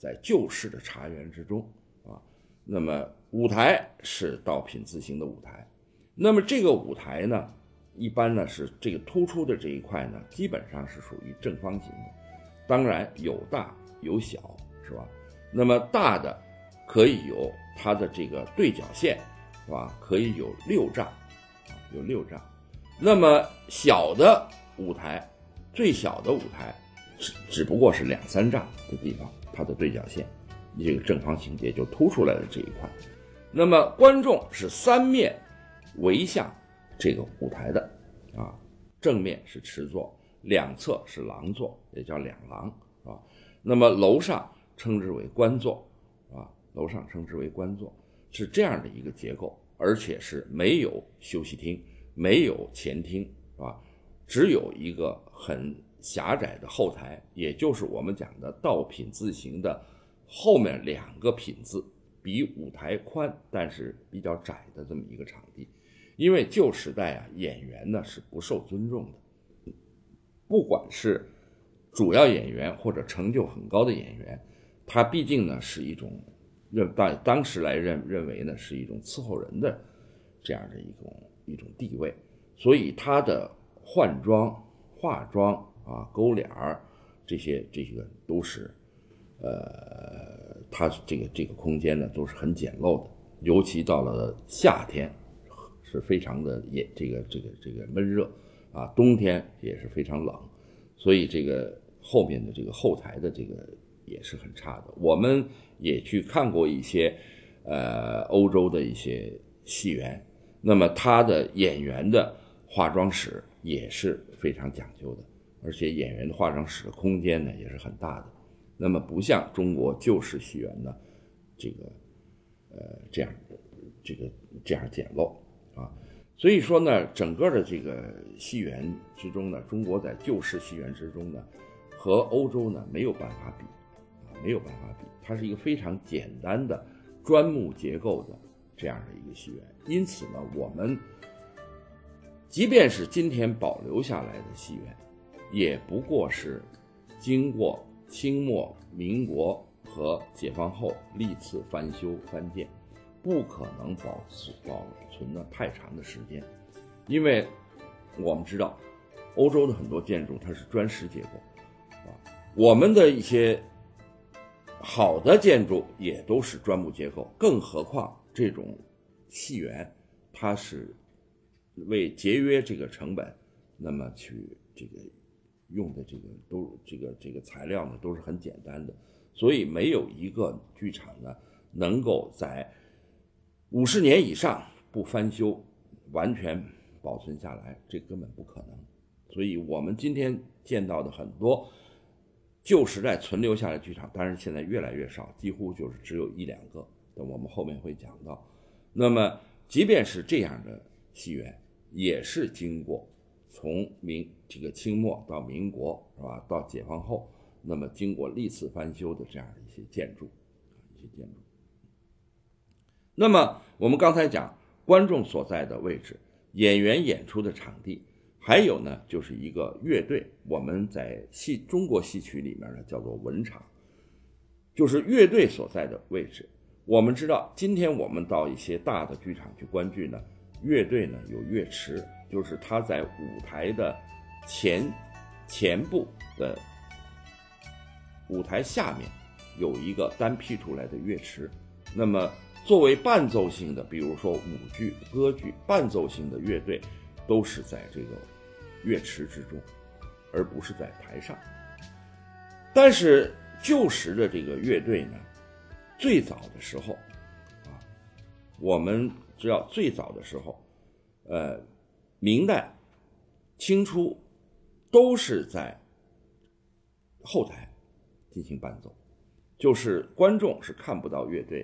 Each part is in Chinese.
在旧式的茶园之中啊。那么舞台是道品字形的舞台，那么这个舞台呢，一般呢是这个突出的这一块呢，基本上是属于正方形的，当然有大有小，是吧？那么大的可以有它的这个对角线，是吧？可以有6丈，有6丈。那么小的舞台，最小的舞台只不过是2、3丈的地方，它的对角线，这个正方形也就凸出来了这一块。那么观众是3面围向这个舞台的啊，正面是池座，2侧是廊座，也叫2廊啊。那么楼上称之为观座啊，楼上称之为观座，是这样的一个结构，而且是没有休息厅，没有前厅啊，只有一个很狭窄的后台，也就是我们讲的道品字形的后面2个品字，比舞台宽但是比较窄的这么一个场地。因为旧时代啊，演员呢是不受尊重的，不管是主要演员或者成就很高的演员，他毕竟呢是一种当时来认为呢是一种伺候人的这样的一种地位，所以他的换装、化妆啊、勾脸这个都是他这个空间呢都是很简陋的，尤其到了夏天是非常的这个闷热啊，冬天也是非常冷，所以这个后面的这个后台的这个也是很差的。我们也去看过一些欧洲的一些戏园，那么他的演员的化妆室也是非常讲究的，而且演员的化妆室的空间呢也是很大的。那么不像中国旧式戏园呢，这样简陋啊。所以说呢，整个的这个戏园之中呢，中国在旧式戏园之中呢，和欧洲呢没有办法比啊，没有办法比。它是一个非常简单的砖木结构的这样的一个戏园，因此呢，我们即便是今天保留下来的戏园，也不过是经过清末民国和解放后历次翻修翻建，不可能保存了太长的时间。因为我们知道欧洲的很多建筑它是砖石结构啊，我们的一些好的建筑也都是砖木结构，更何况这种戏园它是为节约这个成本，那么去这个用的这个材料呢都是很简单的，所以没有一个剧场呢能够在50年以上不翻修完全保存下来，这根本不可能。所以我们今天见到的很多旧时代存留下来的剧场，当然现在越来越少，几乎就是只有1、2个，等我们后面会讲到。那么即便是这样的戏园，也是经过从这个清末到民国，是吧？到解放后，那么经过历次翻修的这样的一些建筑。那么我们刚才讲观众所在的位置，演员演出的场地，还有呢就是一个乐队，我们在中国戏曲里面呢叫做文场，就是乐队所在的位置。我们知道今天我们到一些大的剧场去观剧呢，乐队呢有乐池，就是它在舞台的前部的舞台下面有一个单辟出来的乐池，那么作为伴奏性的，比如说舞剧、歌剧，伴奏性的乐队都是在这个乐池之中，而不是在台上。但是旧时的这个乐队呢，最早的时候啊，我们知道最早的时候，明代、清初都是在后台进行伴奏，就是观众是看不到乐队的。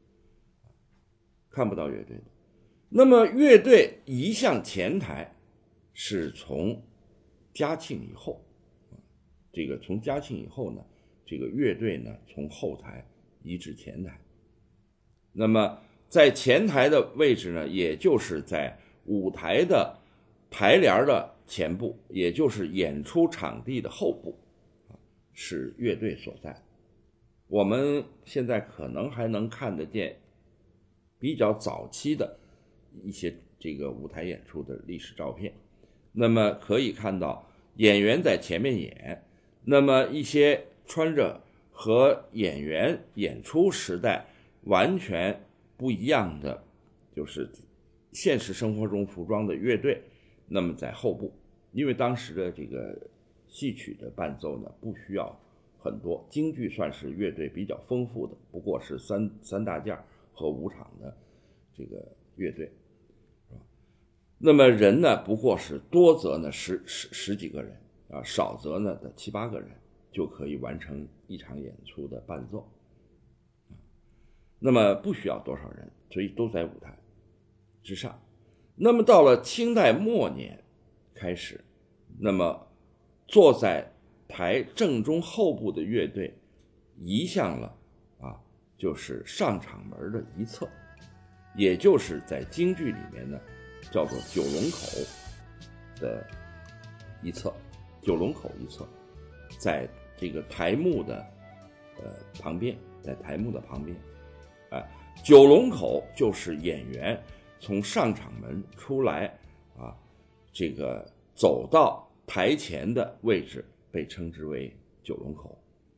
那么乐队移向前台是从嘉庆以后，从嘉庆以后呢，这个乐队呢从后台移至前台。那么在前台的位置呢，也就是在舞台的台帘的前部，也就是演出场地的后部，是乐队所在。 我们现在可能还能看得见比较早期的一些这个舞台演出的历史照片。那么可以看到演员在前面演，那么一些穿着和演员演出时代完全不一样的，就是现实生活中服装的乐队，那么在后部，因为当时的这个戏曲的伴奏呢不需要很多，京剧算是乐队比较丰富的，不过是三大件和5场的这个乐队，那么人呢不过是多则呢十几个人啊，少则呢的7、8个人就可以完成一场演出的伴奏，那么不需要多少人，所以都在舞台之上。那么到了清代末年开始，那么坐在台正中后部的乐队移向了就是上场门的一侧，也就是在京剧里面呢叫做九龙口的一侧，九龙口一侧，在这个台幕的旁边，在台幕的旁边，九龙口就是演员从上场门出来这个走到台前的位置被称之为九龙口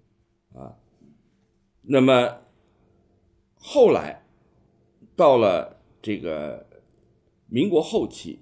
那么后来到了这个民国后期，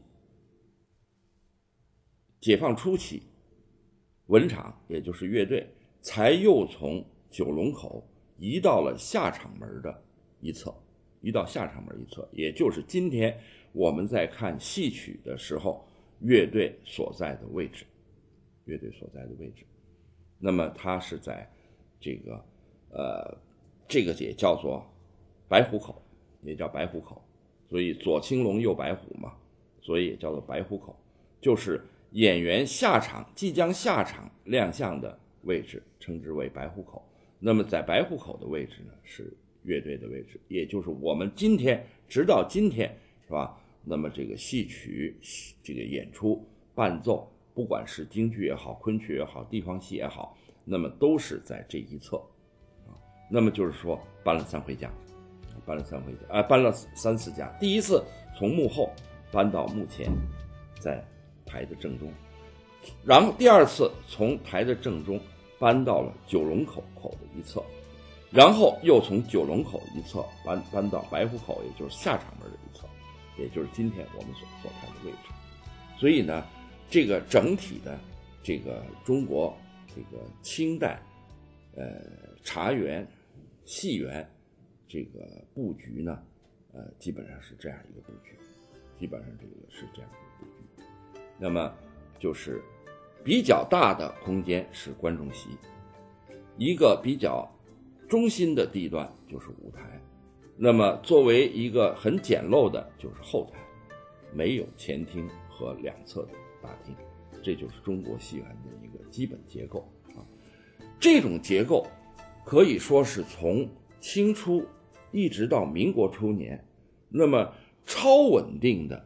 解放初期，文场也就是乐队才又从九龙口移到了下场门的一侧，移到下场门一侧，也就是今天我们在看戏曲的时候乐队所在的位置，乐队所在的位置。那么它是在这个也叫做白虎口，也叫白虎口，所以左青龙右白虎嘛，所以也叫做白虎口，就是演员下场即将下场亮相的位置称之为白虎口。那么在白虎口的位置呢是乐队的位置，也就是我们今天直到今天是吧，那么这个戏曲这个演出伴奏，不管是京剧也好，昆曲也好，地方戏也好，那么都是在这一侧那么就是说搬了3回家，搬了3次家。第一次从幕后搬到幕前，在台的正中，然后第二次从台的正中搬到了九龙口的一侧，然后又从九龙口一侧搬到白虎口，也就是下场门的一侧，也就是今天我们所看的位置。所以呢，这个整体的这个中国这个清代茶园戏园这个布局呢基本上是这样一个布局，基本上这个是这样一个布局。那么就是比较大的空间是观众席，一个比较中心的地段就是舞台，那么作为一个很简陋的就是后台，没有前厅和两侧的大厅，这就是中国戏园的一个基本结构这种结构可以说是从清初一直到民国初年，那么超稳定的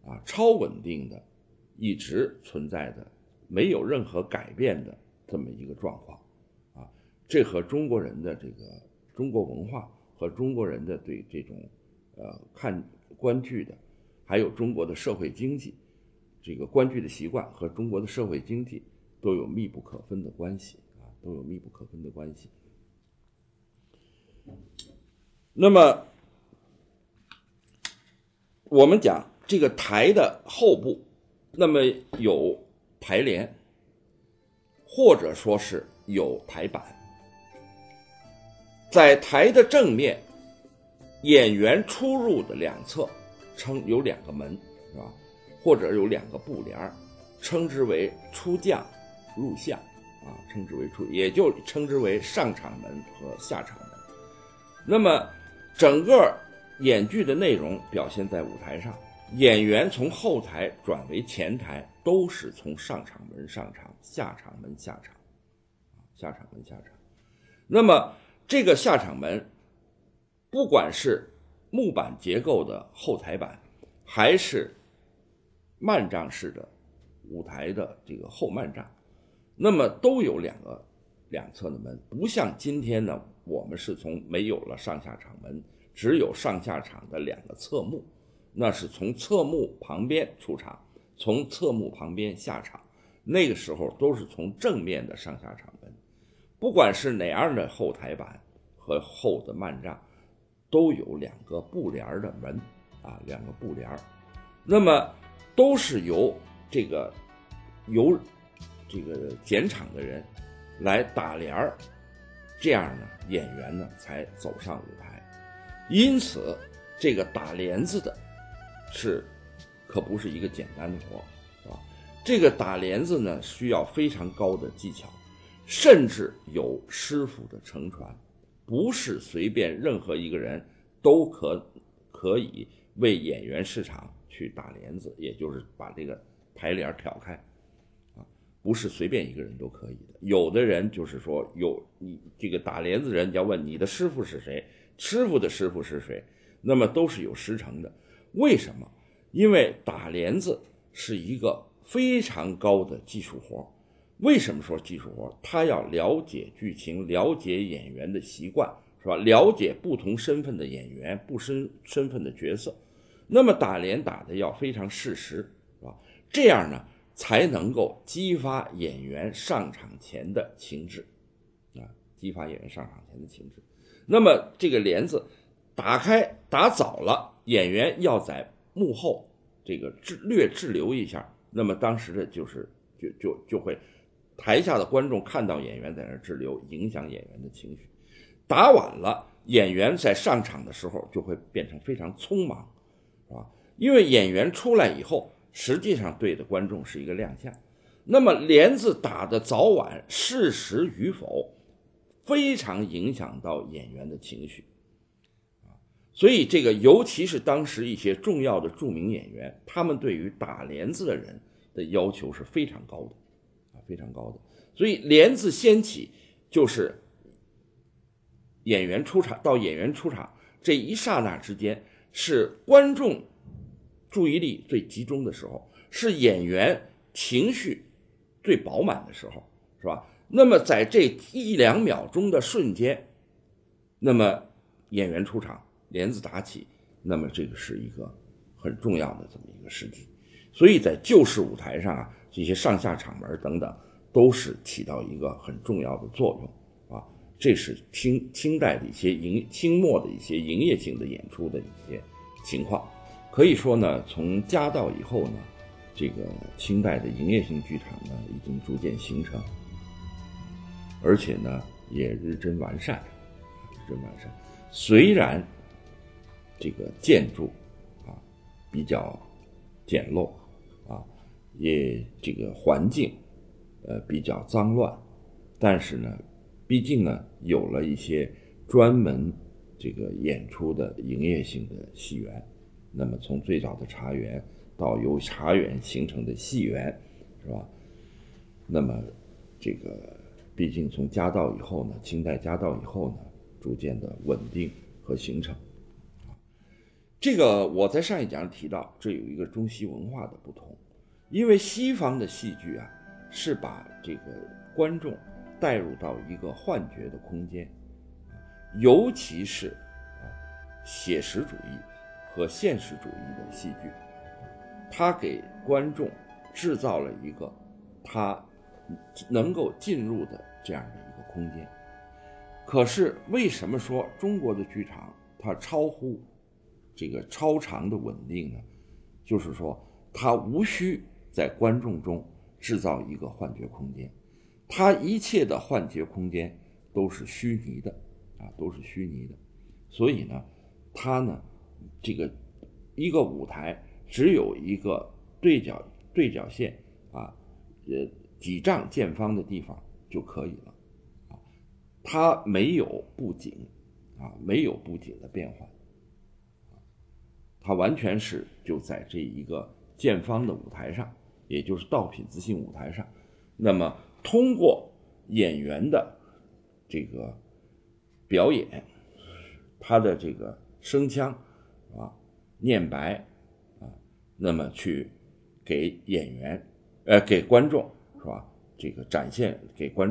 一直存在的，没有任何改变的这么一个状况这和中国人的这个中国文化和中国人的对这种看观剧的，还有中国的社会经济，这个观剧的习惯和中国的社会经济都有密不可分的关系都有密不可分的关系。那么我们讲这个台的后部，那么有台帘，或者说是有台板。在台的正面，演员出入的两侧称有2个门是吧？或者有2个布帘，称之为出将入相称之为也就称之为上场门和下场门。那么整个演剧的内容表现在舞台上，演员从后台转为前台都是从上场门上场，下场门下场，下场门下场。那么这个下场门不管是木板结构的后台板，还是幔帐式的舞台的这个后幔帐，那么都有2个两侧的门，不像今天呢，我们是从没有了上下场门，只有上下场的两个侧幕，那是从侧幕旁边出场，从侧幕旁边下场，那个时候都是从正面的上下场门，不管是哪样的后台板和后的幔帐，都有两个布帘的门啊，两个布帘，那么都是由这个剪场的人来打帘儿，这样呢，演员呢才走上舞台。因此，这个打帘子的可不是一个简单的活啊。这个打帘子呢，需要非常高的技巧，甚至有师傅的承传，不是随便任何一个人都可以为演员市场去打帘子，也就是把这个台帘挑开啊，不是随便一个人都可以的。有的人就是说，你这个打帘子人要问你的师傅是谁，师傅的师傅是谁，那么都是有师承的。为什么？因为打帘子是一个非常高的技术活。为什么说技术活？他要了解剧情，了解演员的习惯，是吧？了解不同身份的演员，不同身份的角色。那么打帘打的要非常适时，是吧？这样呢，才能够激发演员上场前的情志啊，激发演员上场前的情志。那么这个帘子打开打早了，演员要在幕后这个略滞留一下，那么当时的就会台下的观众看到演员在那滞留，影响演员的情绪。打晚了，演员在上场的时候就会变成非常匆忙，是吧？因为演员出来以后，实际上对的观众是一个亮相。那么帘子打的早晚，适时与否，非常影响到演员的情绪。所以这个尤其是当时一些重要的著名演员，他们对于打帘子的人的要求是非常高的非常高的。所以帘子掀起就是演员出场到演员出场这一刹那之间，是观众注意力最集中的时候，是演员情绪最饱满的时候，是吧？那么在这1-2秒钟的瞬间，那么演员出场，帘子打起，那么这个是一个很重要的这么一个时机。所以在旧式舞台上啊，这些上下场门等等都是起到一个很重要的作用啊。这是清代的一些清末的一些营业性的演出的一些情况。可以说呢，从嘉道以后呢，这个清代的营业性剧场呢已经逐渐形成，而且呢也日臻完善。虽然这个建筑啊比较简陋啊，也这个环境比较脏乱，但是呢，毕竟呢有了一些专门这个演出的营业性的戏园。那么从最早的茶园到由茶园形成的戏园，是吧？那么这个毕竟从嘉道以后呢，清代嘉道以后呢，逐渐的稳定和形成。这个我在上一讲提到，这有一个中西文化的不同。因为西方的戏剧啊，是把这个观众带入到一个幻觉的空间，尤其是写实主义和现实主义的戏剧，它给观众制造了一个他能够进入的这样的一个空间。可是为什么说中国的剧场它超乎这个超常的稳定呢？就是说它无需在观众中制造一个幻觉空间，它一切的幻觉空间都是虚拟的都是虚拟的。所以呢，它呢这个一个舞台只有一个对角线几丈见方的地方就可以了它没有布景没有布景的变换，它完全是就在这一个见方的舞台上，也就是道品字性舞台上，那么通过演员的这个表演，他的这个声腔念白那么去给演员给观众是吧？这个展现给观众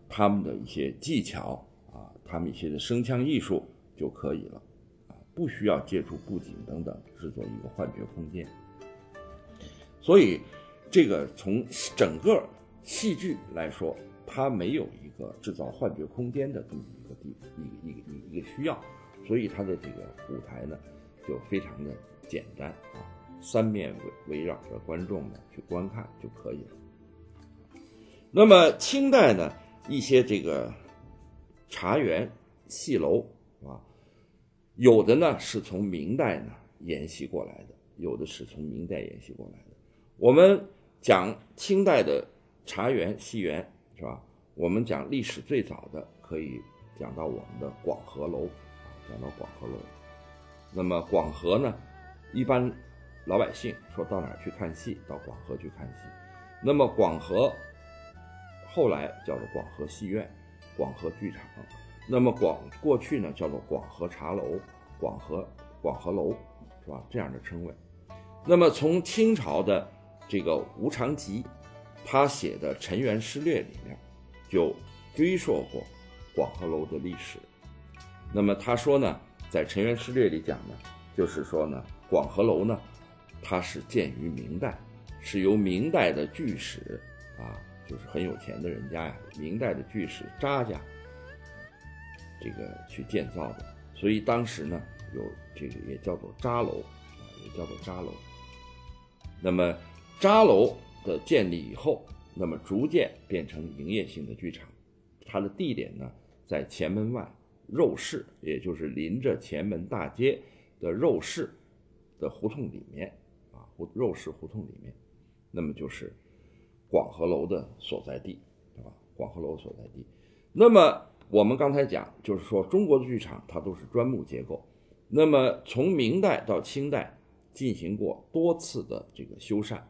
他们的一些技巧啊，他们一些的声腔艺术就可以了啊，不需要借助布景等等制作一个幻觉空间。所以这个从整个戏剧来说，它没有一个制造幻觉空间的这么一个需要，所以它的这个舞台呢就非常的简单啊，三面围绕着观众呢去观看就可以了。那么清代呢，一些这个茶园戏楼啊，有的呢是从明代呢沿袭过来的，有的是从明代沿袭过来的。我们讲清代的茶园戏园是吧？我们讲历史最早的可以讲到我们的广和楼，讲到广和楼。那么广和呢，一般老百姓说到哪儿去看戏，到广和去看戏。那么广和后来叫做广和戏院、广和剧场。那么过去呢叫做广和茶楼、广和楼，是吧？这样的称谓。那么从清朝的这个吴长吉他写的《陈元诗略》里面就追溯过广和楼的历史。那么他说呢，在《陈元诗略》里讲呢，就是说呢，广和楼呢，它是建于明代，是由明代的巨史啊，就是很有钱的人家呀，明代的巨史查家这个去建造的，所以当时呢有这个也叫做查楼啊，也叫做查楼。那么查楼的建立以后，那么逐渐变成营业性的剧场，它的地点呢在前门外肉市，也就是临着前门大街的肉市的胡同里面啊，肉市胡同里面，那么就是广和楼的所在地，对吧？广和楼所在地。那么我们刚才讲，就是说中国的剧场它都是砖木结构，那么从明代到清代进行过多次的这个修缮，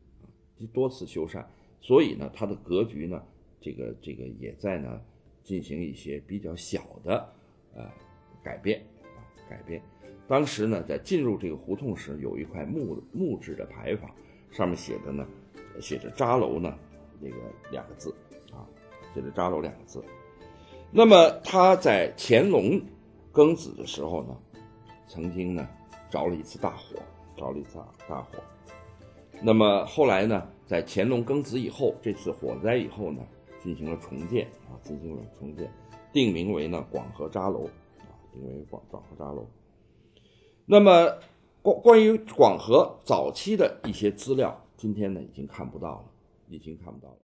所以呢，它的格局呢，这个也在呢进行一些比较小的改变。当时呢，在进入这个胡同时，有一块木质的牌坊，上面写着查楼呢这个两个字啊，写着查楼两个字。那么他在乾隆庚子的时候呢，曾经呢着了一次大火。那么后来呢，在乾隆庚子以后，这次火灾以后呢，进行了重建，定名为呢广和查楼啊，定为广和查楼。那么关于广和早期的一些资料，今天呢已经看不到了。